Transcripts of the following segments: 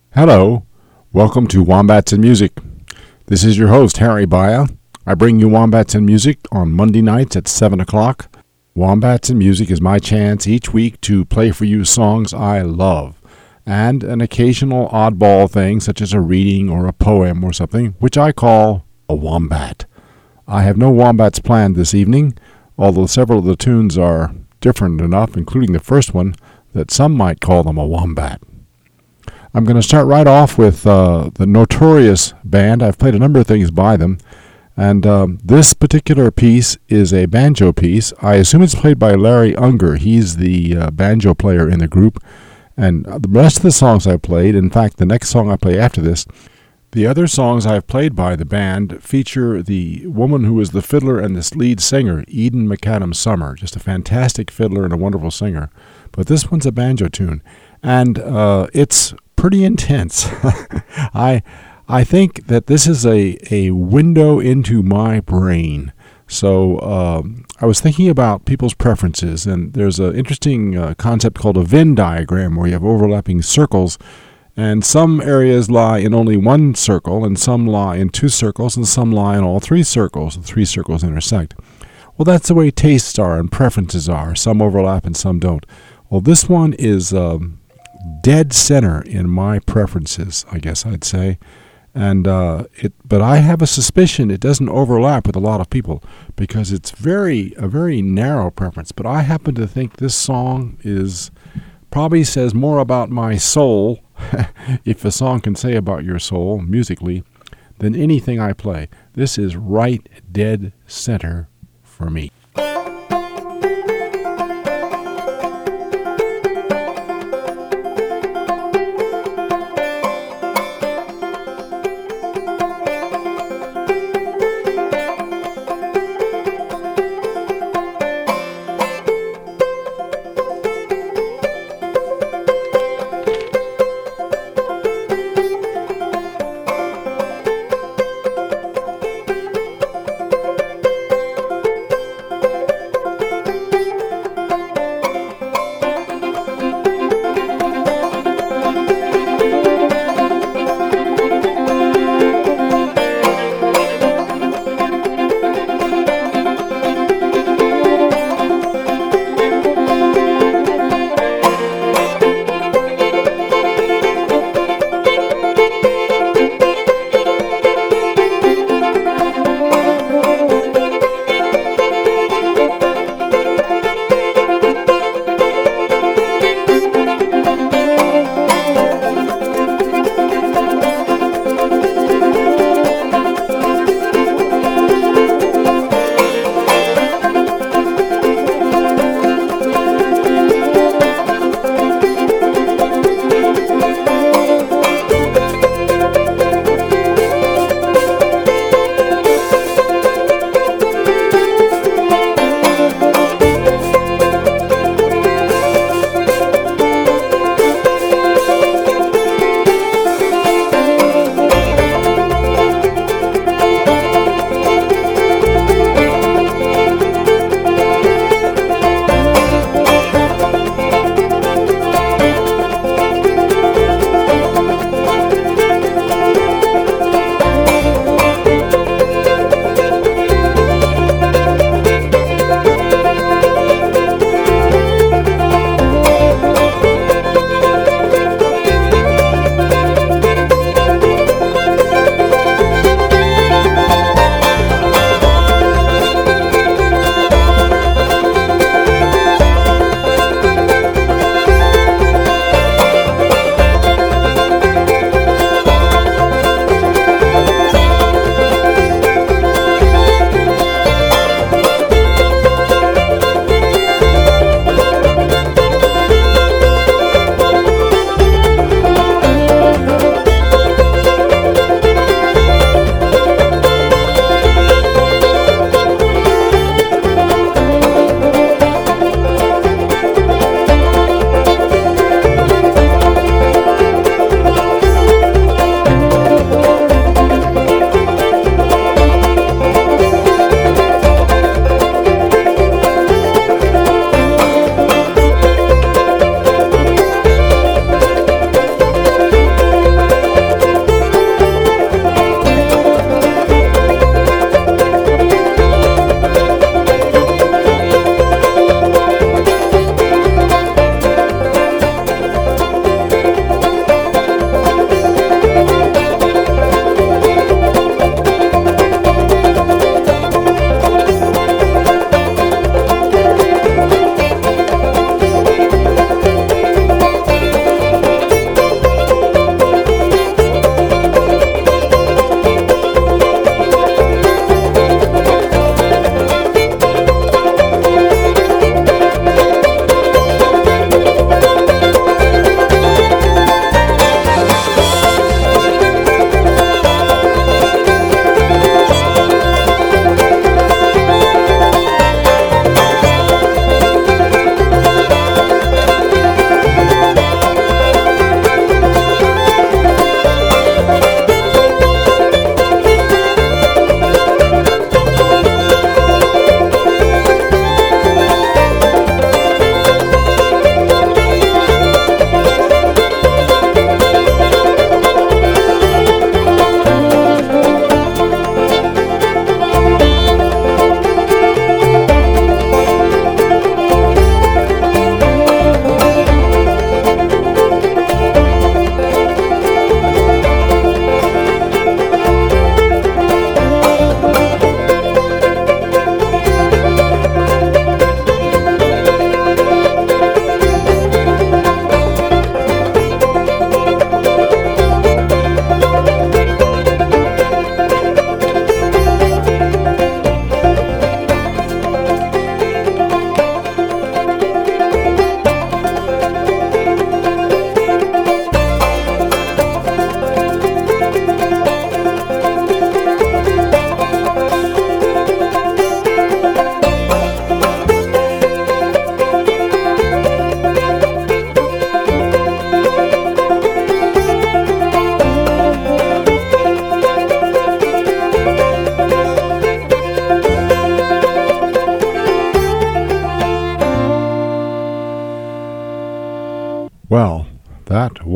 Hello, welcome to Wombats and Music. This is your host, Harry Baya. I bring you Wombats and Music on Monday nights at 7 o'clock. Wombats and Music is my chance each week to play for you songs I love, and an occasional oddball thing such as a reading or a poem or something, which I call a wombat. I have no wombats planned this evening, although several of the tunes are different enough, including the first one, that some might call them a wombat. I'm going to start right off with the Notorious Band. I've played a number of things by them, and this particular piece is a banjo piece. I assume it's played by Larry Unger. He's the banjo player in the group, and the rest of the songs I played, in fact, the next song I play after this, the other songs I've played by the band feature the woman who is the fiddler and the lead singer, Eden McAdam Summer, just a fantastic fiddler and a wonderful singer. But this one's a banjo tune, and it's pretty intense. I think that this is a window into my brain. So I was thinking about people's preferences, and there's an interesting concept called a Venn diagram where you have overlapping circles, and some areas lie in only one circle, and some lie in two circles, and some lie in all three circles. The three circles intersect. Well, that's the way tastes are and preferences are. Some overlap and some don't. Well, this one is dead center in my preferences, I guess I'd say. And but I have a suspicion it doesn't overlap with a lot of people because it's a very narrow preference. But I happen to think this song probably says more about my soul, if a song can say about your soul musically, than anything I play. This is right dead center for me.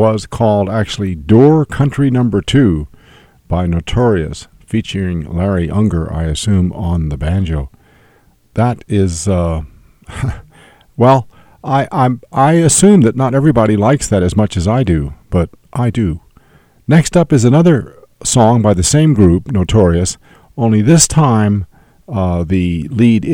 was called actually Door Country Number 2 by Notorious, featuring Larry Unger, I assume, on the banjo. That is, well, I assume that not everybody likes that as much as I do, but I do. Next up is another song by the same group, Notorious, only this time the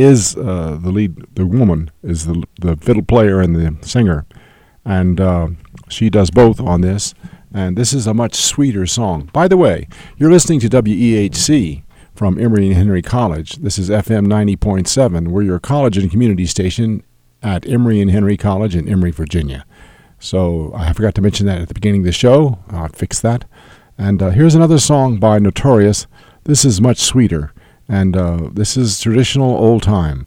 woman is the fiddle player and the singer, and she does both on this, and this is a much sweeter song. By the way, you're listening to WEHC from Emory and Henry College. This is FM 90.7. We're your college and community station at Emory and Henry College in Emory, Virginia. So I forgot to mention that at the beginning of the show. I'll fix that. And here's another song by Notorious. This is much sweeter, and this is traditional old time.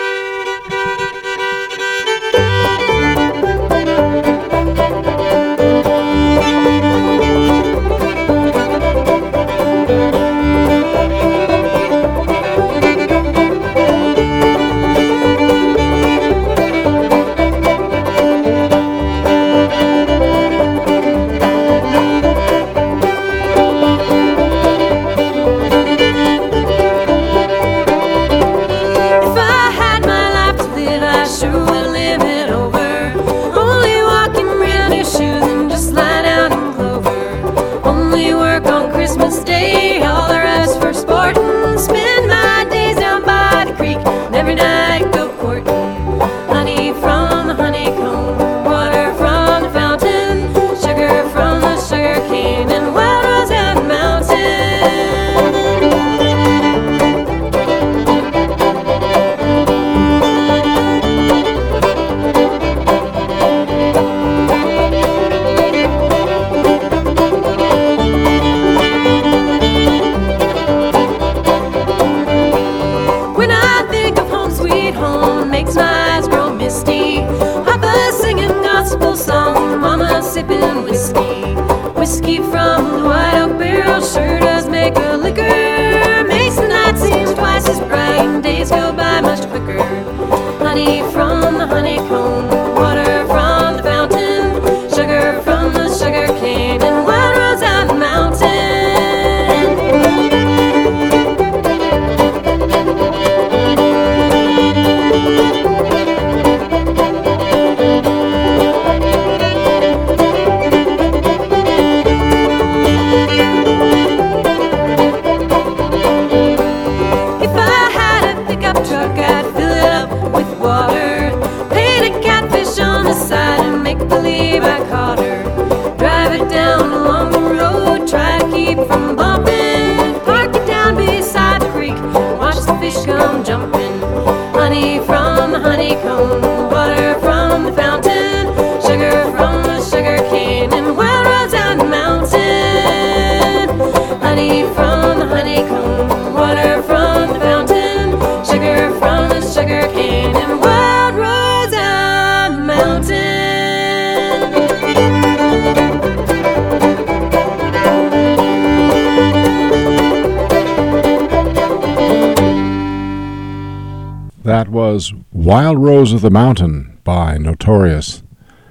That was Wild Rose of the Mountain by Notorious.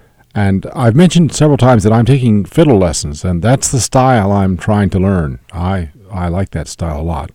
And I've mentioned several times that I'm taking fiddle lessons, and that's the style I'm trying to learn. I like that style a lot.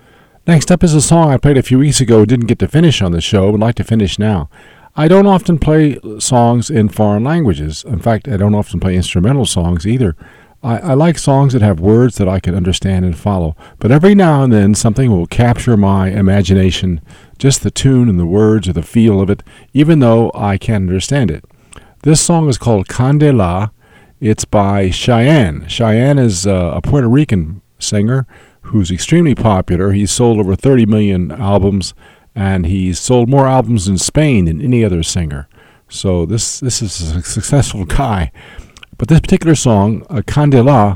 Next up is a song I played a few weeks ago, didn't get to finish on the show, would like to finish now. I don't often play songs in foreign languages. In fact, I don't often play instrumental songs either. I like songs that have words that I can understand and follow, but every now and then something will capture my imagination, just the tune and the words or the feel of it, even though I can't understand it. This song is called Candela. It's by Cheyenne. Cheyenne is a Puerto Rican singer who's extremely popular. He's sold over 30 million albums, and he's sold more albums in Spain than any other singer. So this is a successful guy. But this particular song, Candela,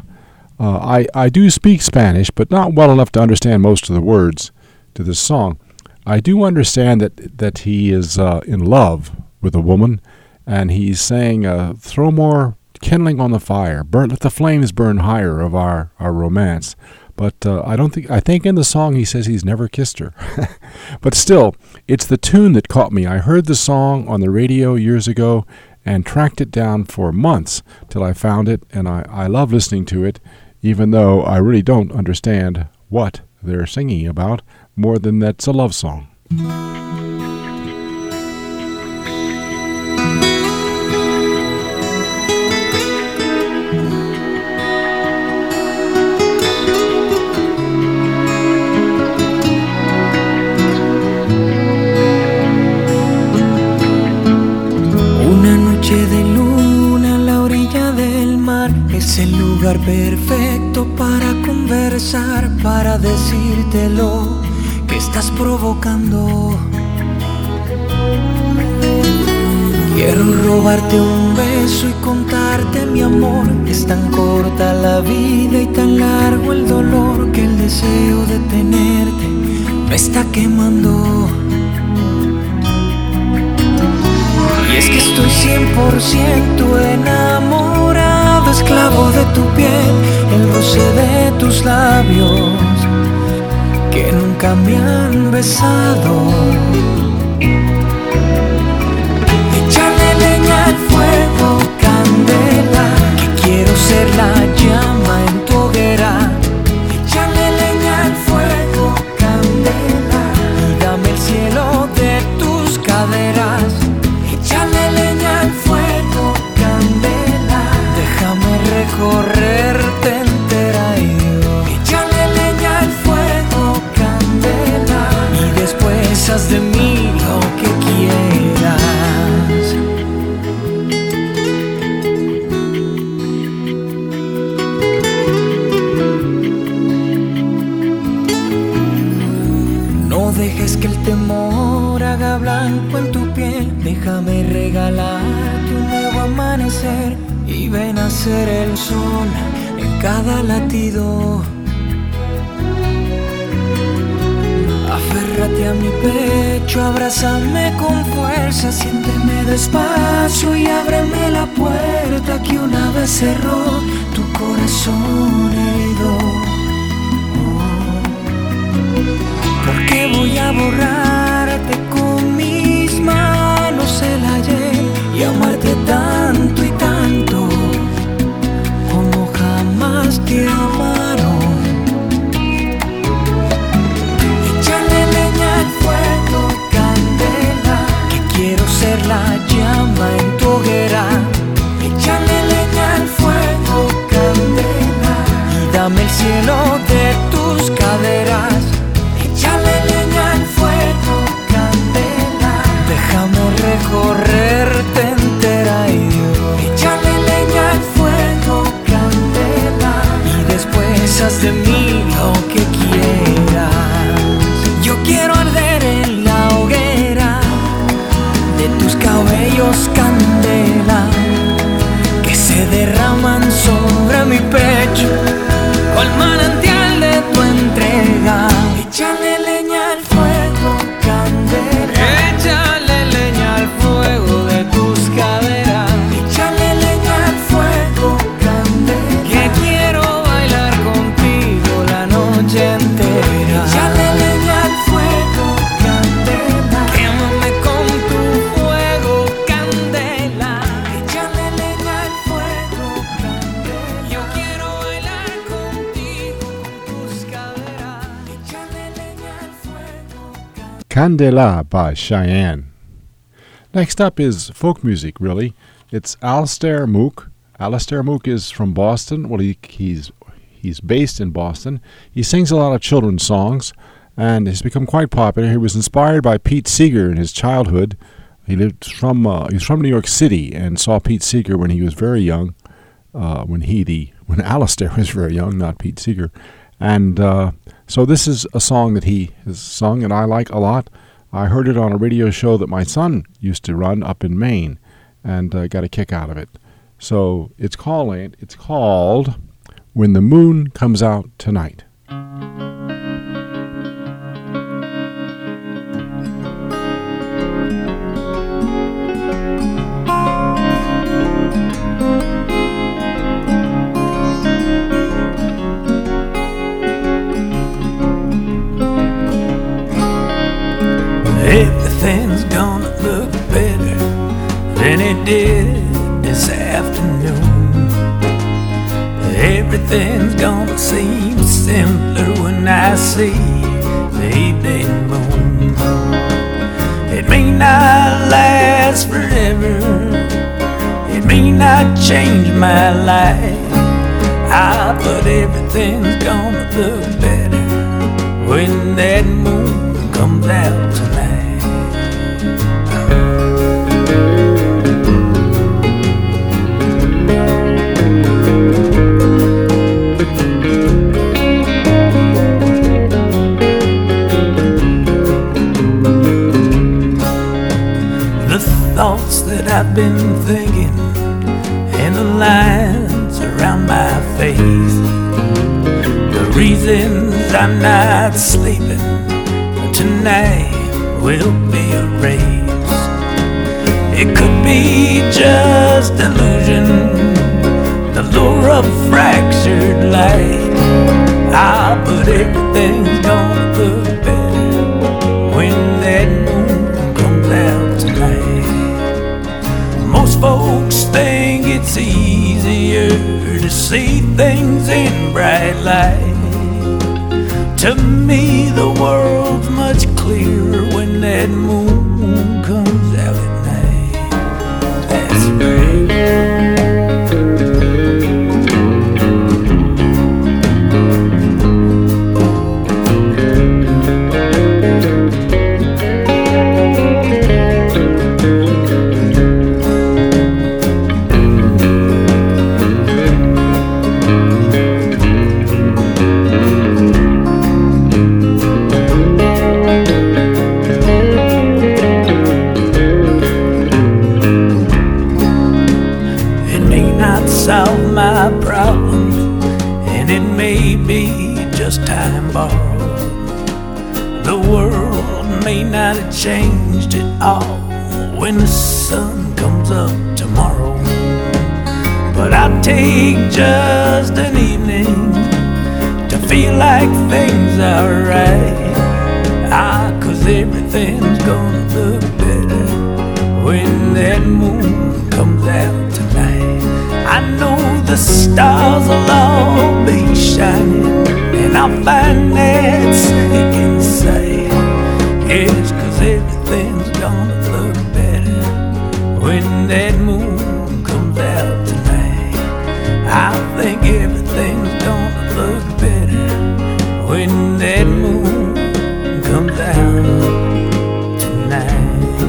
I do speak Spanish, but not well enough to understand most of the words to this song. I do understand that he is in love with a woman, and he's saying, throw more kindling on the fire, let the flames burn higher of our romance. But I think in the song he says he's never kissed her. But still, it's the tune that caught me. I heard the song on the radio years ago, and tracked it down for months till I found it, and I love listening to it, even though I really don't understand what they're singing about more than that's a love song. De luna a la orilla del mar es el lugar perfecto para conversar, para decirte lo que estás provocando. Quiero robarte un beso y contarte mi amor. Es tan corta la vida y tan largo el dolor que el deseo de tenerte me está quemando. Y es que estoy 100% enamorado, esclavo de tu piel, el roce de tus labios que nunca me han besado. Échale leña al fuego, candela, que quiero ser la llama en tu hoguera. Échale leña al fuego, candela, y dame el cielo de tus caderas. Échale leña al fuego, candela, déjame recorrerte entera y yo. Échale leña al fuego, candela, y después haz de mí lo que quieras. No dejes que el temor haga blanco en tu piel. Déjame regalarte un nuevo amanecer y ven a ser el sol en cada latido. Aférrate a mi pecho, abrázame con fuerza, siénteme despacio y ábreme la puerta que una vez cerró tu corazón herido. ¿Por qué voy a borrarte con mis manos el ayer y amarte tanto y tanto como jamás te amaron? Échale leña al fuego, candela, que quiero ser la llama en tu hoguera. Échale leña al fuego, candela, y dame el cielo de tus caderas. Échale leña al fuego, candela, déjame recorrerte entera y yo. Échale leña al fuego, candela, y después haz de mí lo que quieras. Yo quiero arder en la hoguera de tus cabellos, candela, que se derraman sobre mi pecho cual manantial de tu entrega. Échale leña al fuego, candela, échale leña al fuego de tus caderas. Échale leña al fuego, candela, que quiero bailar contigo la noche entera. Échale leña al fuego, candela, quémame con tu fuego, candela. Échale leña al fuego, candela, yo quiero bailar contigo con tus caderas. Échale leña al fuego, Candela by Cheyenne. Next up is folk music, really. It's Alastair Moock. Alastair Moock is from Boston. Well, he's based in Boston. He sings a lot of children's songs, and he's become quite popular. He was inspired by Pete Seeger in his childhood. He was from New York City and saw Pete Seeger when he was very young. When Alastair was very young, not Pete Seeger. And so this is a song that he has sung, and I like a lot. I heard it on a radio show that my son used to run up in Maine, and got a kick out of it. So it's called When the Moon Comes Out Tonight. everything's gonna look better than it did afternoon. Everything's gonna seem simpler when I see the evening moon. It may not last forever, it may not change my life, but everything's gonna look better when that moon comes out tonight. The thoughts that I've been thinking and the lines around my face, the reasons I'm not sleeping tonight will be erased. It could be just illusion, the lure of fractured light, but everything's gonna look better when that moon comes out tonight. Most folks think it's easier to see things in bright light. To me, the world's much clearer when that moon comes out at night. That's right. Solve my problems, and it may be just time borrowed. The world may not have changed at all when the sun comes up tomorrow, but I'll take just an evening to feel like things are right. 'Cause everything's gonna look better when that moon comes out tonight. I know the stars will all be shining, and I'll find that sinking sight. Yes, 'cause everything's gonna look better when that moon comes out tonight. I think everything's gonna look better when that moon comes out tonight.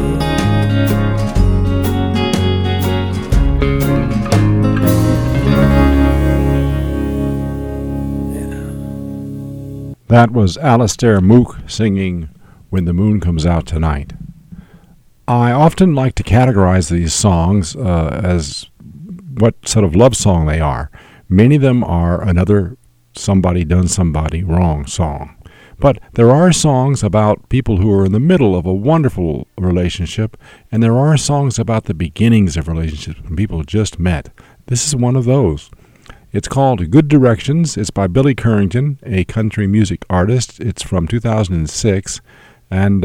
That was Alistair Mook singing When the Moon Comes Out Tonight. I often like to categorize these songs as what sort of love song they are. Many of them are another somebody done somebody wrong song. But there are songs about people who are in the middle of a wonderful relationship, and there are songs about the beginnings of relationships when people just met. This is one of those. It's called Good Directions. It's by Billy Currington, a country music artist. It's from 2006. And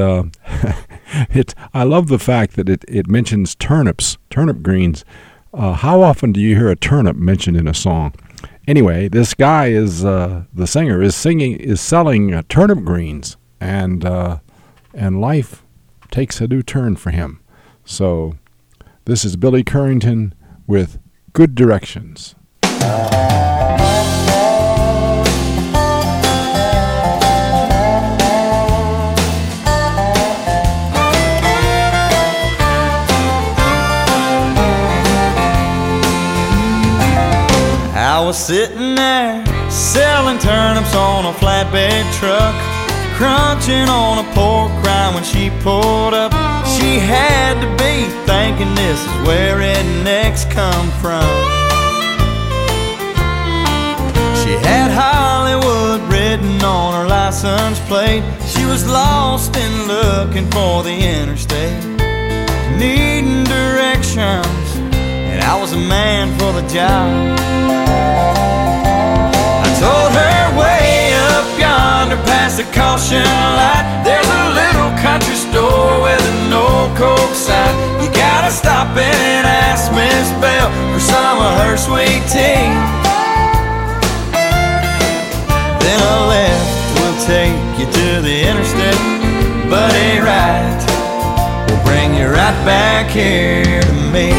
I love the fact that it mentions turnips, turnip greens. How often do you hear a turnip mentioned in a song? Anyway, this guy is the singer is selling turnip greens, and life takes a new turn for him. So this is Billy Currington with Good Directions. I was sitting there selling turnips on a flatbed truck, crunching on a pork rind when she pulled up. She had to be thinking this is where rednecks come from. She had Hollywood written on her license plate. She was lost and looking for the interstate, needing directions, and I was a man for the job. I told her way up yonder past the caution light, there's a little country store with an old Coke sign. You gotta stop and ask Miss Bell for some of her sweet tea. Then a left will take you to the interstate, but a right will bring you right back here to me.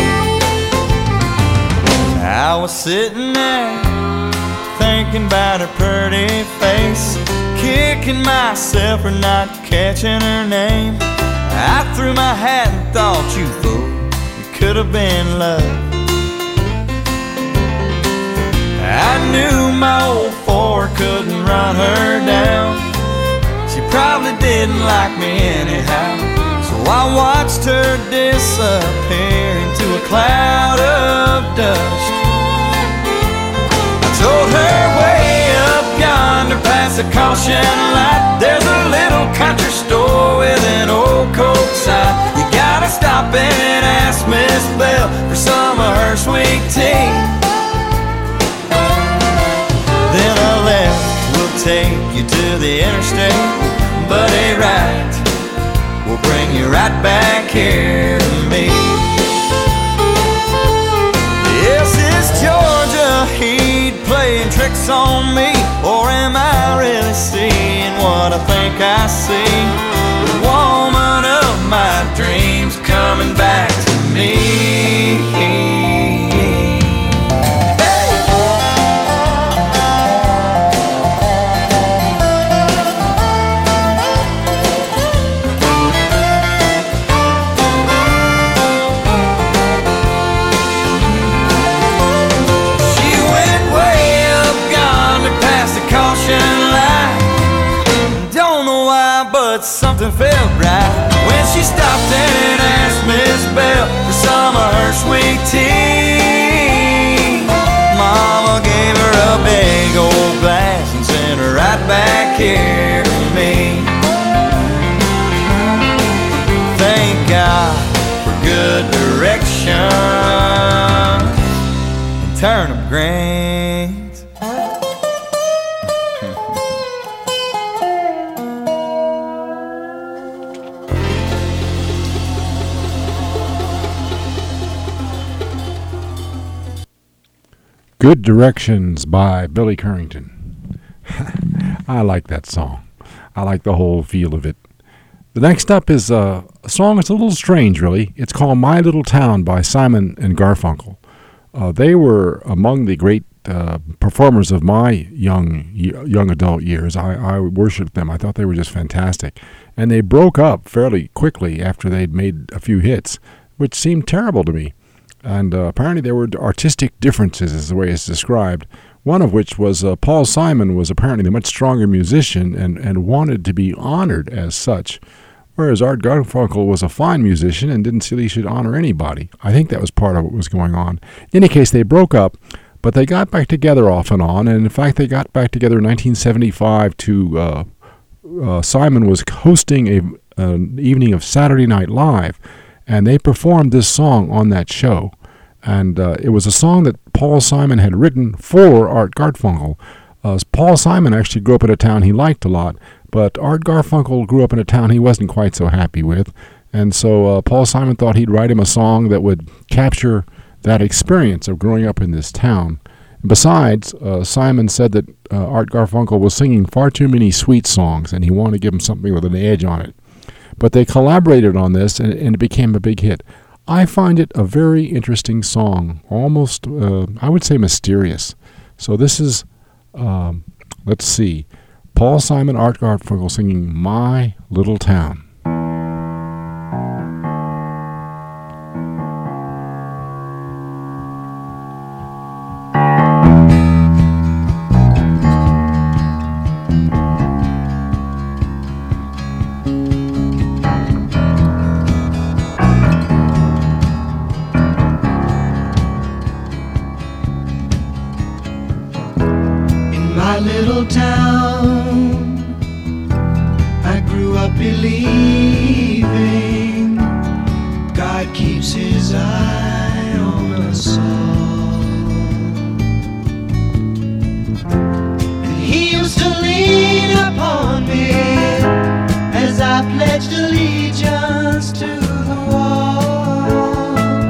I was sitting there thinking about her pretty face, kicking myself for not catching her name. I threw my hat and thought, you fool, it could have been love. I knew my old Ford couldn't run her down. She probably didn't like me anyhow, so I watched her disappear into a cloud of dust. I told her way up yonder past the caution light, there's a little country store with an old Coke sign. You gotta stop and ask Miss Bell for some of her sweet tea. Then a left will take you to the interstate, but a right will bring you right back here to me. Yes, is Georgia Heat playing tricks on me, or am I really seeing what I think I see? The woman of my dreams coming back to me. Something felt right when she stopped and asked Miss Bell for some of her sweet tea. Mama gave her a big old glass and sent her right back here to me. Thank God for good direction and turnip greens. Good Directions by Billy Currington. I like that song. I like the whole feel of it. The next up is a song that's a little strange, really. It's called My Little Town by Simon and Garfunkel. They were among the great performers of my young adult years. I worshipped them. I thought they were just fantastic. And they broke up fairly quickly after they'd made a few hits, which seemed terrible to me. And apparently there were artistic differences, is the way it's described, one of which was Paul Simon was apparently a much stronger musician and wanted to be honored as such, whereas Art Garfunkel was a fine musician and didn't feel he should honor anybody. I think that was part of what was going on. In any case, they broke up, but they got back together off and on, and in fact they got back together in 1975 to Simon was hosting an evening of Saturday Night Live, and they performed this song on that show. And it was a song that Paul Simon had written for Art Garfunkel. Paul Simon actually grew up in a town he liked a lot, but Art Garfunkel grew up in a town he wasn't quite so happy with. And so Paul Simon thought he'd write him a song that would capture that experience of growing up in this town. Besides, Simon said that Art Garfunkel was singing far too many sweet songs, and he wanted to give him something with an edge on it. But they collaborated on this, and it became a big hit. I find it a very interesting song, almost, I would say, mysterious. So this is, let's see, Paul Simon, Art Garfunkel singing My Little Town. Little town, I grew up believing God keeps his eye on us all. And he used to lean upon me as I pledged allegiance to the wall.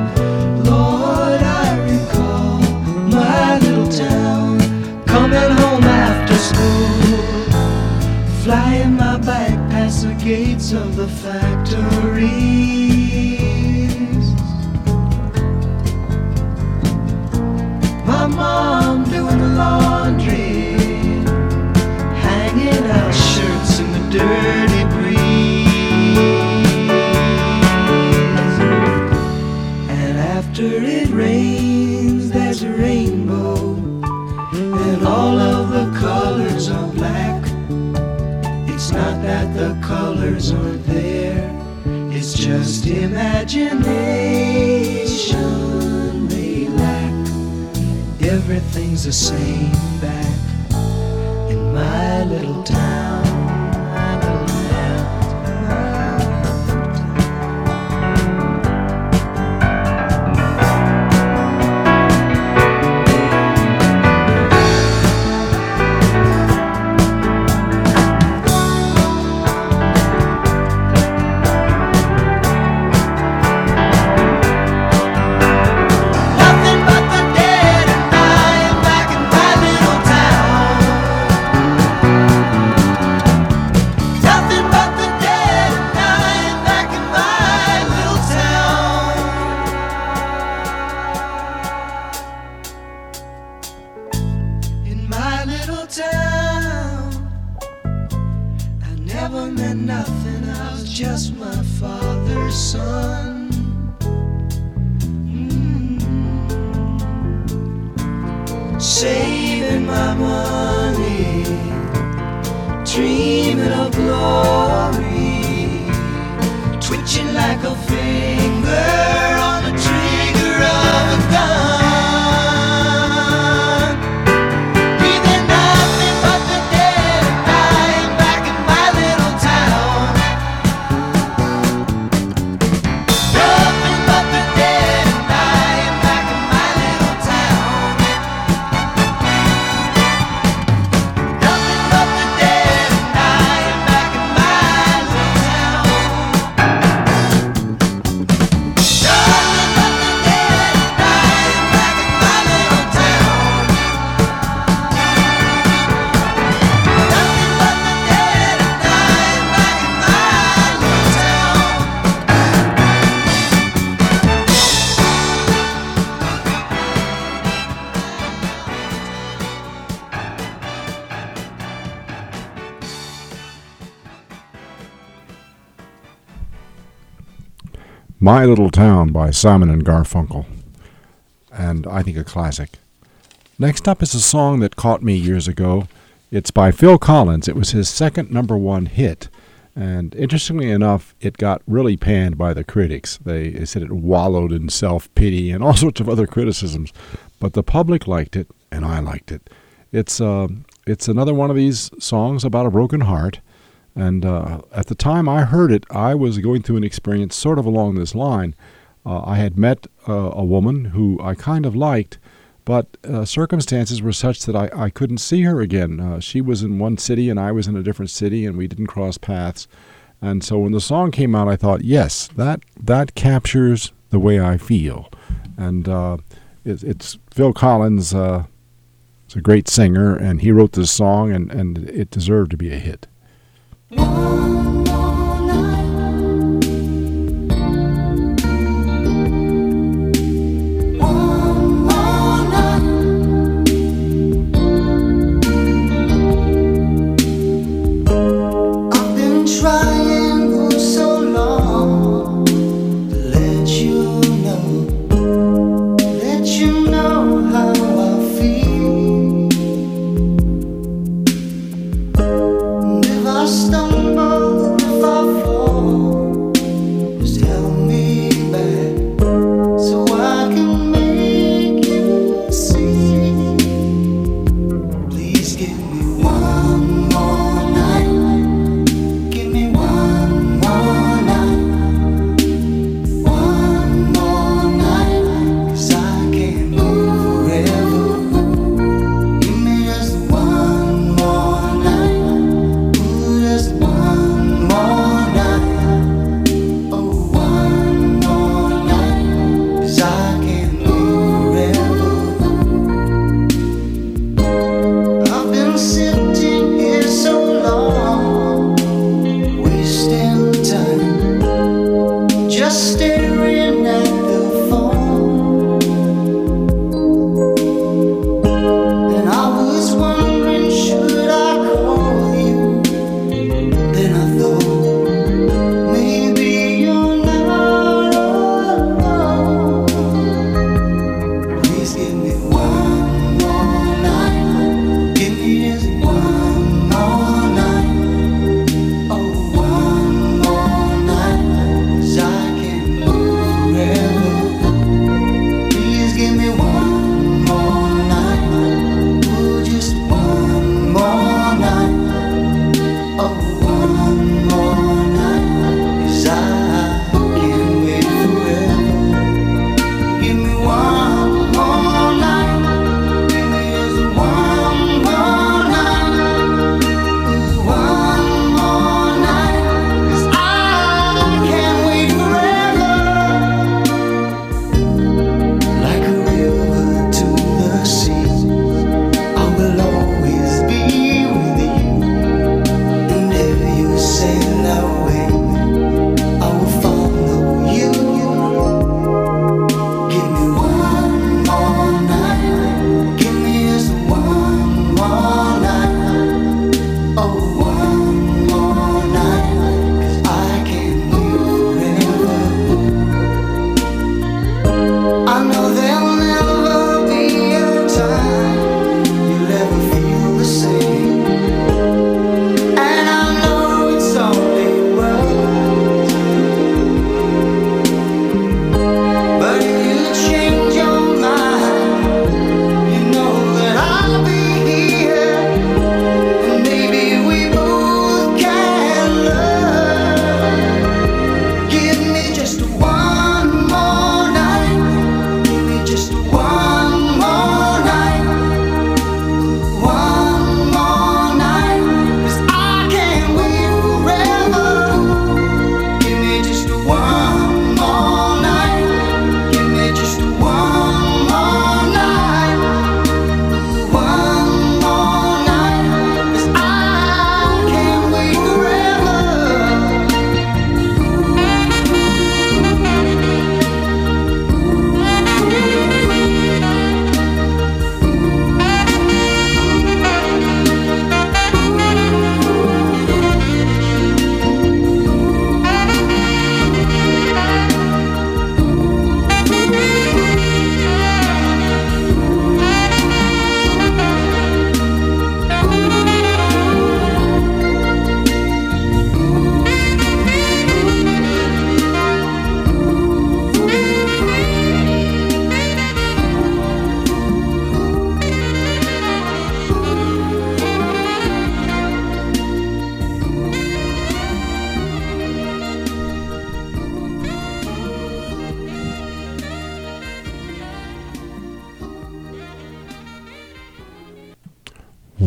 school, flying my bike past the gates of the factories. My mom doing the laundry, hanging out shirts in the dirty breeze. And after it rains, there's a rainbow, and all of the colors are black. It's not that the colors aren't there, it's just imagination they lack. Everything's the same back in my little town, my little town. Saving my money, dreaming of glory, twitching like a finger on the trigger of a gun. Breathing nothing but the dead and dying back in my little town. Nothing but the dead and dying back in my little town. Nothing but the dead and dying back in my little town. Nothing but the dead and dying back in my little town. Nothing but the dead and dying back in my little town. My Little Town by Simon and Garfunkel, and I think a classic. Next up is a song that caught me years ago. It's by Phil Collins. It was his second number one hit, and interestingly enough, it got really panned by the critics. They said it wallowed in self-pity and all sorts of other criticisms, but the public liked it, and I liked it. It's another one of these songs about a broken heart. And at the time I heard it, I was going through an experience sort of along this line. I had met a woman who I kind of liked, but circumstances were such that I couldn't see her again. She was in one city and I was in a different city, and we didn't cross paths. And so when the song came out, I thought, yes, that captures the way I feel. And it's Phil Collins. He's a great singer, and he wrote this song, and it deserved to be a hit. One more night, one more night. I've been trying for so long to let you know how I feel. And if I stumble, if I fall, just help me back so I can make you see. Please give me one more night. Give me one more night. One more night, 'cause I can't move forever. Give me just one more night. Ooh, just one more night. Oh, one more night, 'cause I can't move forever. I've been sitting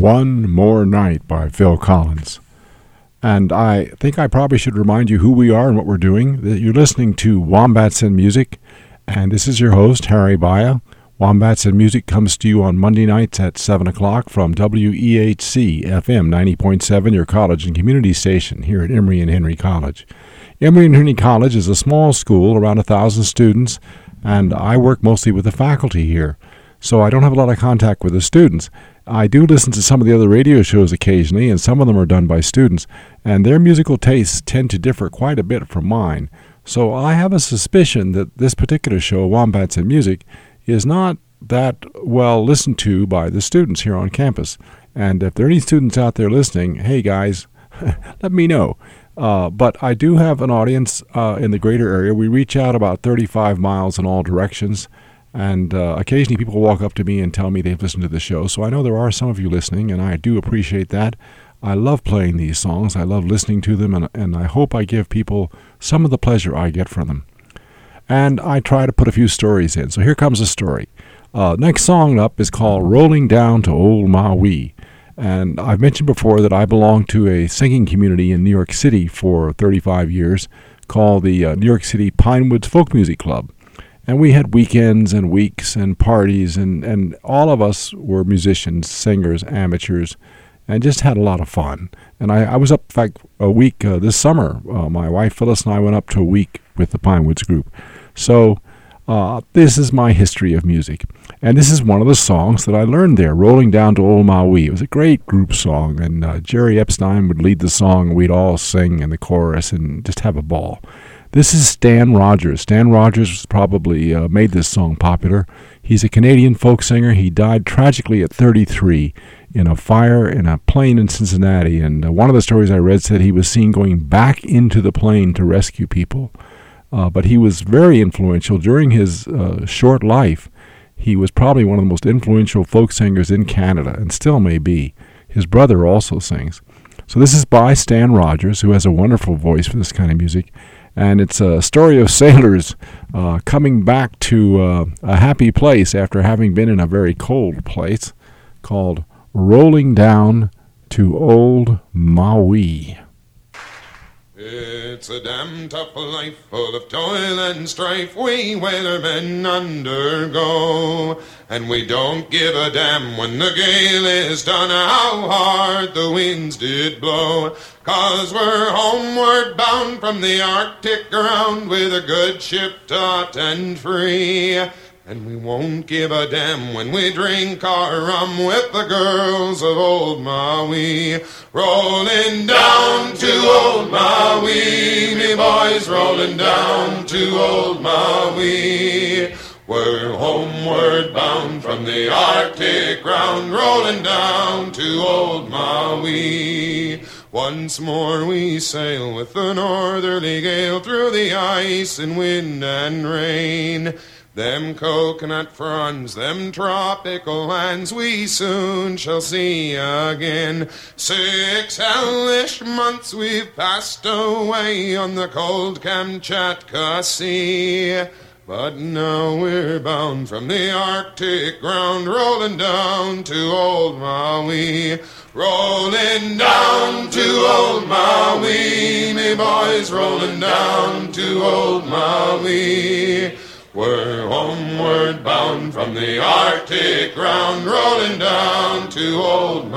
One More Night by Phil Collins. And I think I probably should remind you who we are and what we're doing. That you're listening to Wombats and Music, and this is your host, Harry Baya. Wombats and Music comes to you on Monday nights at 7 o'clock from WEHC FM 90.7, your college and community station here at Emory and Henry College. Emory and Henry College is a small school, around 1,000 students, and I work mostly with the faculty here. So I don't have a lot of contact with the students. I do listen to some of the other radio shows occasionally, and some of them are done by students, and their musical tastes tend to differ quite a bit from mine. So I have a suspicion that this particular show, Wombats and Music, is not that well listened to by the students here on campus. And if there are any students out there listening, hey guys, let me know. But I do have an audience in the greater area. We reach out about 35 miles in all directions. And occasionally people walk up to me and tell me they've listened to the show. So I know there are some of you listening, and I do appreciate that. I love playing these songs. I love listening to them, and I hope I give people some of the pleasure I get from them. And I try to put a few stories in. So here comes a story. Next song up is called Rolling Down to Old Maui. And I've mentioned before that I belong to a singing community in New York City for 35 years called the New York City Pinewoods Folk Music Club. And we had weekends and weeks and parties, and all of us were musicians, singers, amateurs, and just had a lot of fun. And I was up, in fact, a week this summer. My wife Phyllis and I went up to a week with the Pinewoods group. So this is my history of music. And this is one of the songs that I learned there, Rolling Down to Old Maui. It was a great group song, and Jerry Epstein would lead the song, and we'd all sing in the chorus and just have a ball. This is Stan Rogers. Stan Rogers probably made this song popular. He's a Canadian folk singer. He died tragically at 33 in a fire in a plane in Cincinnati. And one of the stories I read said he was seen going back into the plane to rescue people. But he was very influential. During his short life, he was probably one of the most influential folk singers in Canada, and still may be. His brother also sings. So this is by Stan Rogers, who has a wonderful voice for this kind of music. And it's a story of sailors coming back to a happy place after having been in a very cold place, called Rolling Down to Old Maui. It's a damn tough life full of toil and strife we whalermen undergo, and we don't give a damn when the gale is done how hard the winds did blow, 'cause we're homeward bound from the Arctic ground with a good ship taut and free. And we won't give a damn when we drink our rum with the girls of old Maui. Rolling down to old Maui, me boys, rolling down to old Maui. We're homeward bound from the Arctic ground, rolling down to old Maui. Once more we sail with the northerly gale through the ice and wind and rain. Them coconut fronds, them tropical lands we soon shall see again. 6 hellish months we've passed away on the cold Kamchatka Sea. But now we're bound from the Arctic ground, rolling down to old Maui. Rolling down to old Maui, me boys, rolling down to old Maui. We're homeward bound from the Arctic ground, rolling down to old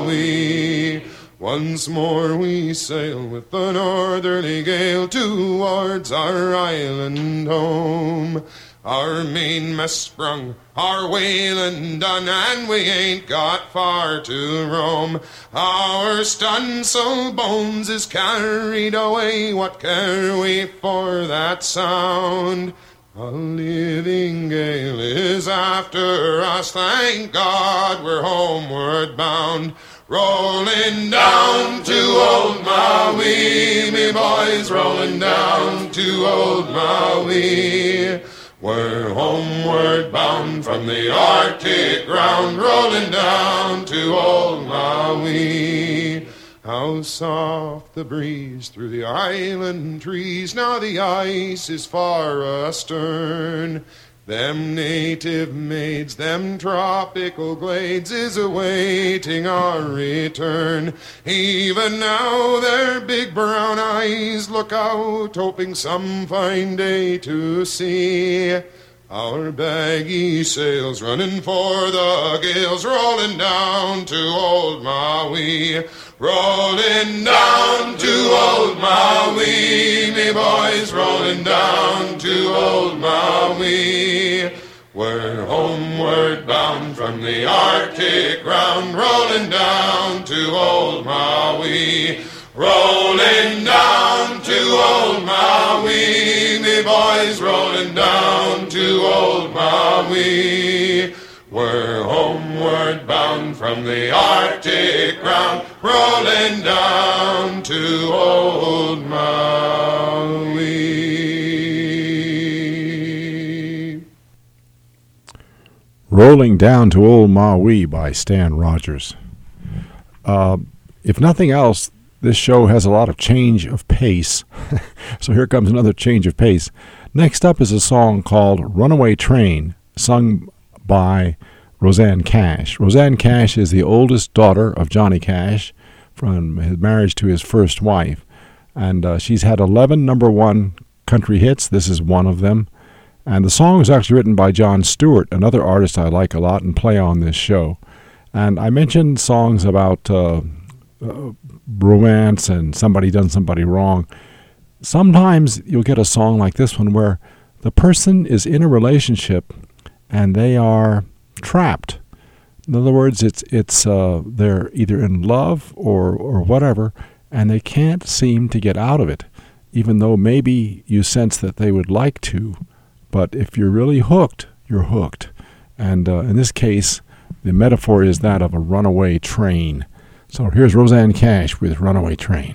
Maui. Once more we sail with the northerly gale towards our island home. Our mainmast sprung, our whaling done, and we ain't got far to roam. Our stunsail bones is carried away, what care we for that sound? A living gale is after us, thank God we're homeward bound. Rolling down to old Maui, me boys, rolling down to old Maui. We're homeward bound from the Arctic ground, rolling down to old Maui. How soft the breeze through the island trees, now the ice is far astern. Them native maids, them tropical glades is awaiting our return. Even now their big brown eyes look out, hoping some fine day to see our baggy sails running for the gales, rolling down to old Maui. Rolling down to old Maui, me boys, rolling down to old Maui. We're homeward bound from the Arctic round, rolling down to old Maui. Rolling down to old Maui, me boys, rolling down to old Maui. We're homeward bound from the Arctic round, rolling down to old Maui. Rolling Down to Old Maui by Stan Rogers. If nothing else, this show has a lot of change of pace. So here comes another change of pace. Next up is a song called Runaway Train, sung by Rosanne Cash. Rosanne Cash is the oldest daughter of Johnny Cash from his marriage to his first wife. And she's had 11 number one country hits. This is one of them. And the song was actually written by Jon Stewart, another artist I like a lot and play on this show. And I mentioned songs about romance and somebody done somebody wrong. Sometimes you'll get a song like this one where the person is in a relationship and they are trapped. In other words, it's they're either in love or whatever, and they can't seem to get out of it, even though maybe you sense that they would like to. But if you're really hooked, you're hooked. And in this case, the metaphor is that of a runaway train. So here's Rosanne Cash with Runaway Train.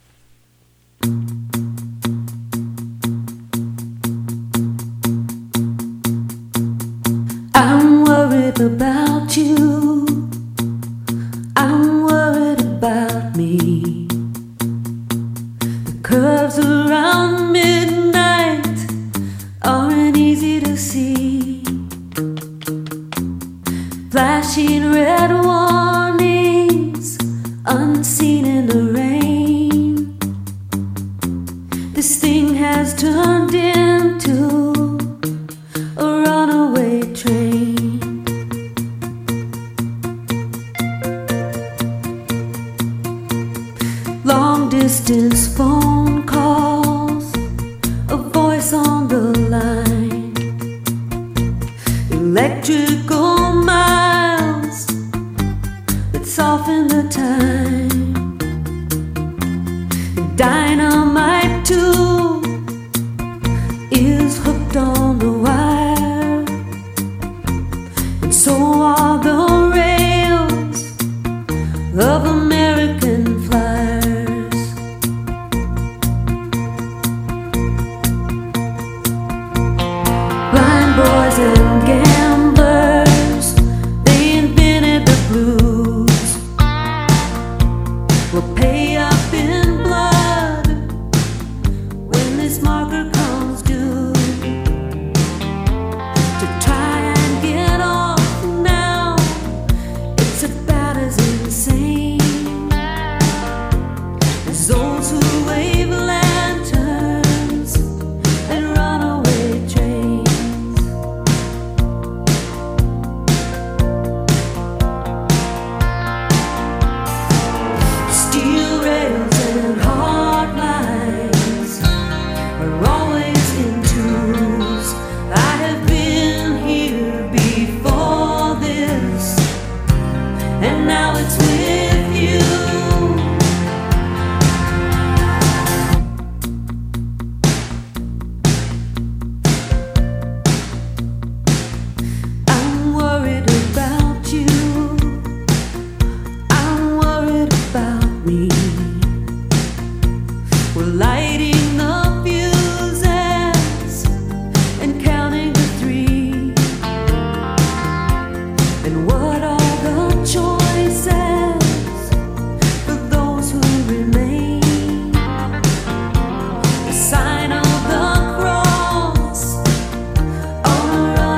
I'm worried about you. I'm worried about me. The curves around midnight aren't easy to see. Flashing red warnings unseen in the rain. This thing has turned into a runaway train. Long distance phone calls, a voice on the line, electrical miles that soften the time. Dynamite too is hooked on the wire, and so are the rails of American flyers. Blind boys and gamblers, they invented the blues. We'll pay up in blood when this marker comes due. To try and get off now, it's about as insane as those who wave lanterns and runaway trains. Steel rails and hard lines are always in twos. I have been here before this, and now it's with you. I'm worried about you. I'm worried about me. We're lighting the fuses and counting to three. And what are the choices for those who remain? The sign of the cross on a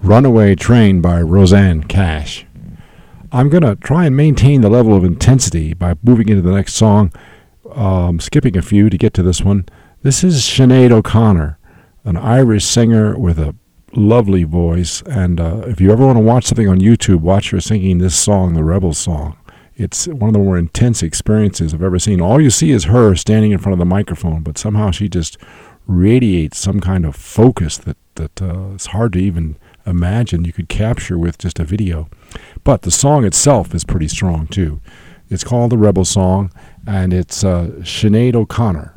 Runaway Train by Rosanne Cash. I'm going to try and maintain the level of intensity by moving into the next song, skipping a few to get to this one. This is Sinead O'Connor, an Irish singer with a lovely voice, and if you ever want to watch something on YouTube, watch her singing this song, the Rebel Song. It's one of the more intense experiences I've ever seen. All you see is her standing in front of the microphone, but somehow she just radiates some kind of focus that it's hard to even imagine you could capture with just a video. But the song itself is pretty strong too. It's called the Rebel Song, and it's Sinead O'Connor.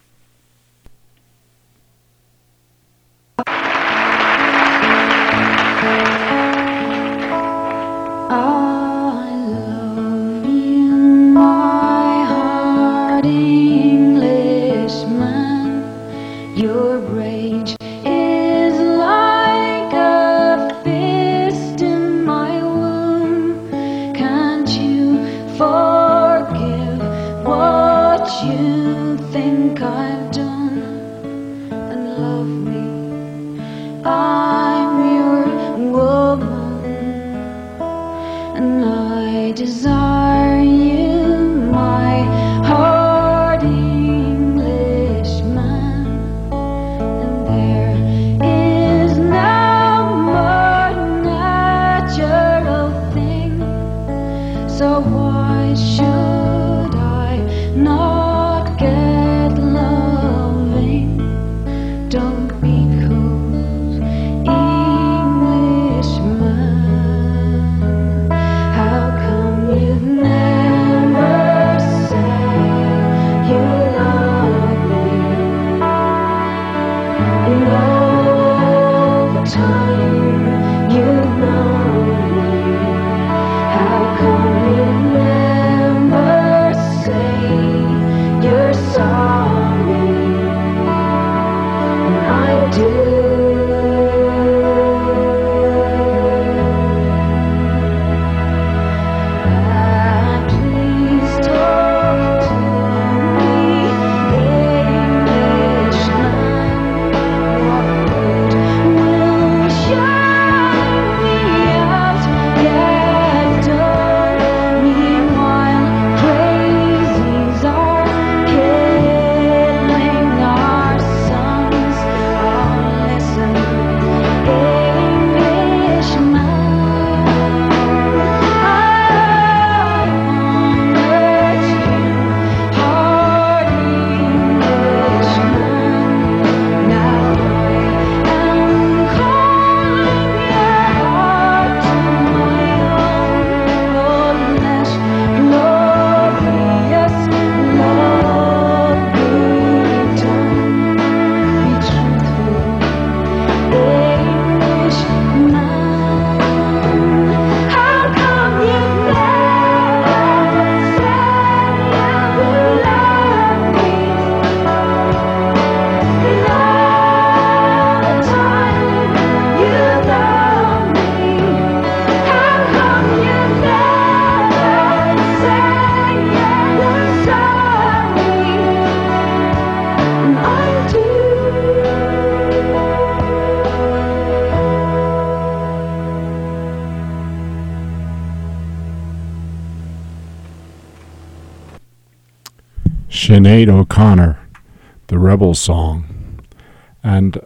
Sinead O'Connor, the Rebel Song. And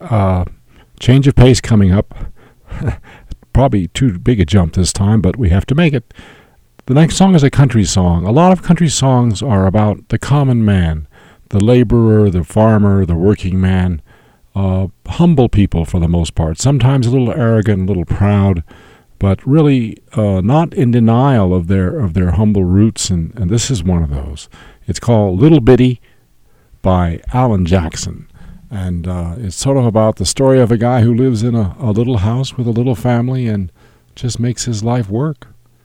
change of pace coming up. Probably too big a jump this time, but we have to make it. The next song is a country song. A lot of country songs are about the common man, the laborer, the farmer, the working man, humble people for the most part, sometimes a little arrogant, a little proud, but really not in denial of their humble roots, and this is one of those. It's called Little Bitty by Alan Jackson, and it's sort of about the story of a guy who lives in a little house with a little family and just makes his life work.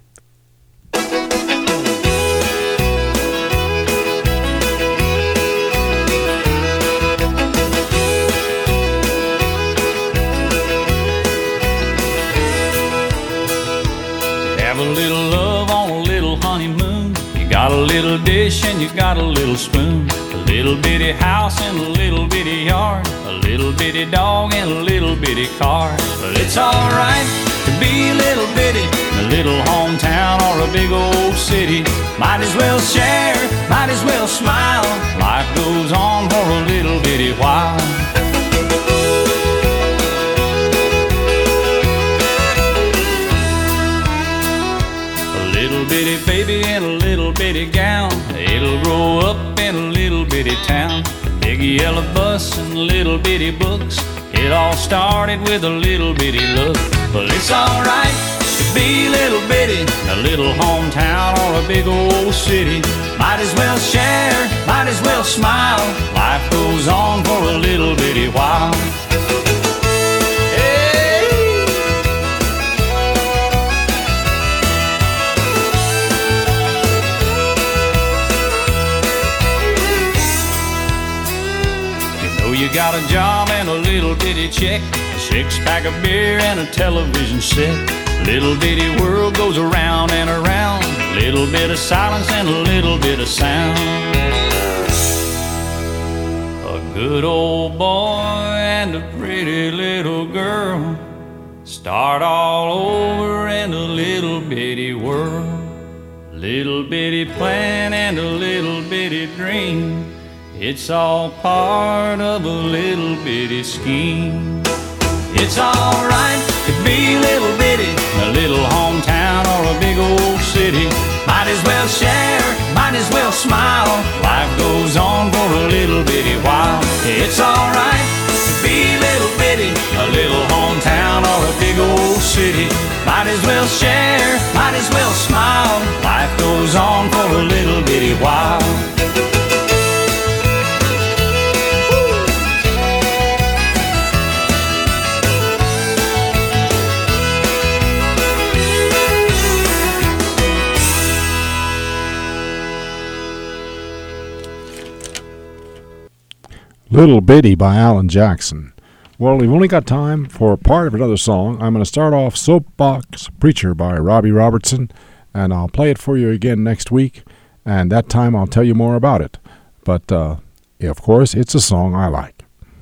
Have a little love on a little honeymoon. You got a little dish and you got a little spoon. A little bitty house and a little bitty yard, a little bitty dog and a little bitty car. But it's alright to be a little bitty in a little hometown or a big old city. Might as well share, might as well smile. Life goes on for a little bitty while. A little bitty baby in a little bitty gown, it'll grow up in a little bitty town. Big yellow bus and little bitty books, it all started with a little bitty look. Well, it's alright to be a little bitty in a little hometown or a big old city. Might as well share, might as well smile. Life goes on for a little bitty while. You got a job and a little bitty check, a six-pack of beer and a television set. Little bitty world goes around and around, little bit of silence and a little bit of sound. A good old boy and a pretty little girl start all over in a little bitty world. Little bitty plan and a little bitty dream, it's all part of a little bitty scheme. It's alright to be a little bitty in a little hometown or a big old city. Might as well share, might as well smile. Life goes on for a little bitty while. It's alright to be a little bitty in a little hometown or a big old city. Might as well share, might as well smile. Life goes on for a little bitty while. Little Bitty by Alan Jackson. Well, we've only got time for part of another song. I'm going to start off Soapbox Preacher by Robbie Robertson, and I'll play it for you again next week, and that time I'll tell you more about it. But, of course, it's a song I like.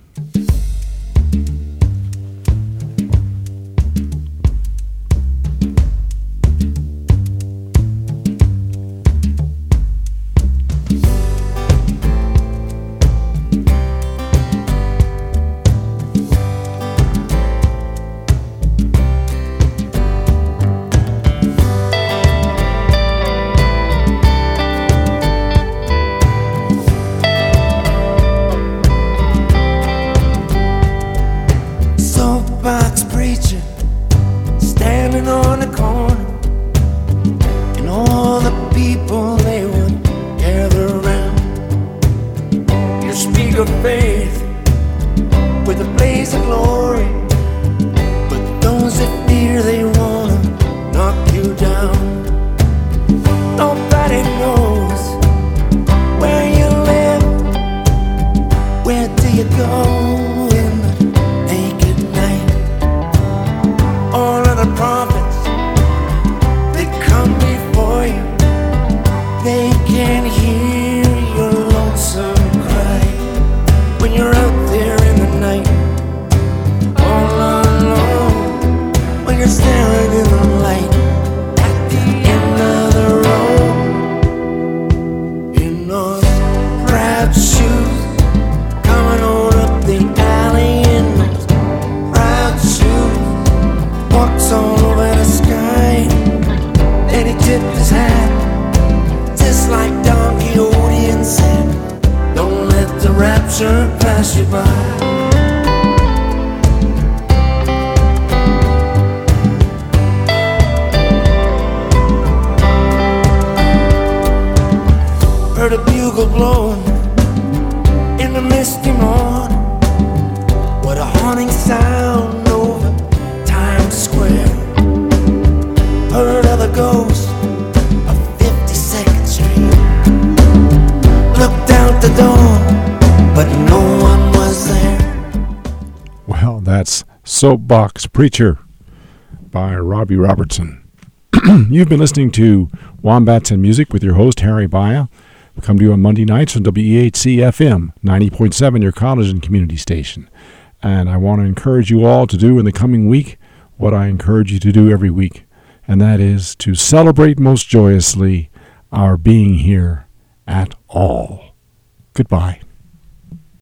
Soapbox Preacher by Robbie Robertson. You've been listening to Wombats and Music with your host, Harry Baya. We come to you on Monday nights on WEHC FM 90.7, your college and community station. And I want to encourage you all to do in the coming week what I encourage you to do every week, and that is to celebrate most joyously our being here at all. Goodbye.